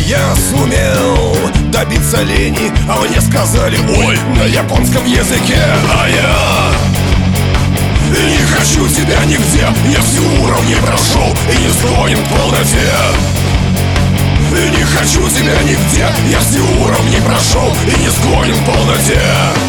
Я сумел добиться лени, а мне сказали: ой, на японском языке. А я не хочу тебя нигде, я все уровни прошел и не склонен к полноте. Не хочу тебя нигде, я все уровни прошел и не склонен к полноте.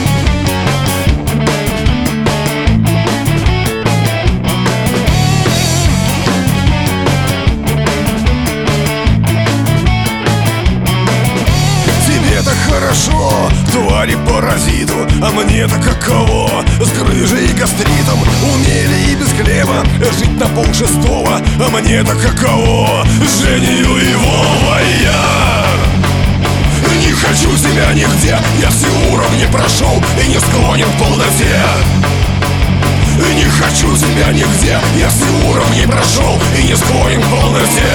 Тебе-то хорошо, твари-паразиту, а мне-то каково? С грыжей и гастритом, умели и без хлеба жить на полшестого, а мне-то каково? С Женею и Вовой я не хочу тебя нигде, я все уровни прошел и не склонен к полноте. Не хочу тебя нигде, я все уровни прошел и не склонен к полноте.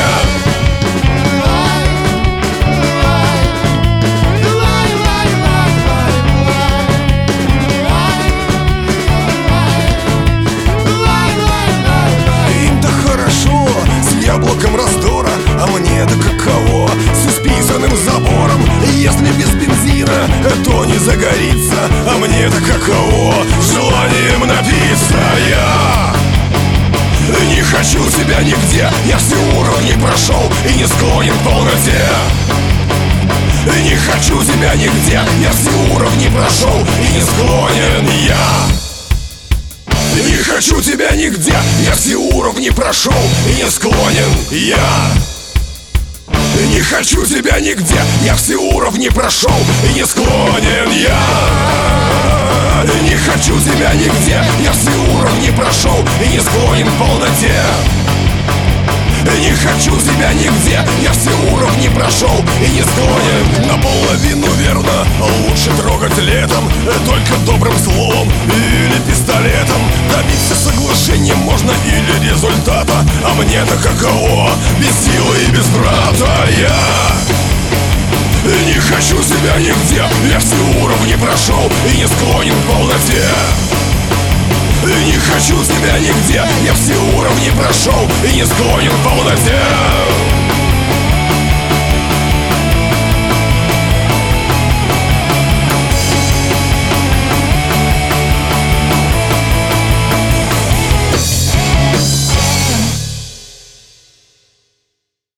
Яблоком раздора, а мне-то каково? С исписанным забором, если без бензина, то не загорится, а мне-то каково? Желанием напиться я не хочу тебя нигде, я все уровни прошел и не склонен к полноте. Не хочу тебя нигде, я все уровни прошел и не склонен я. Не хочу тебя нигде, я все уровни прошел и не склонен я. Не хочу тебя нигде, я все уровни прошел и не склонен я. Не хочу тебя нигде, я все уровни прошел и не склонен к полноте. Не хочу тебя нигде, я все уровни прошел и не склонен. Наполовину верно, лучше трогать летом, только добрым словом или пистолетом. Добиться соглашения можно или результата, а мне-то каково? Без силы и без брата я не хочу тебя нигде, я все уровни прошел и не склонен к полноте. Не хочу тебя нигде, я все уровни прошел и не склонен к полноте.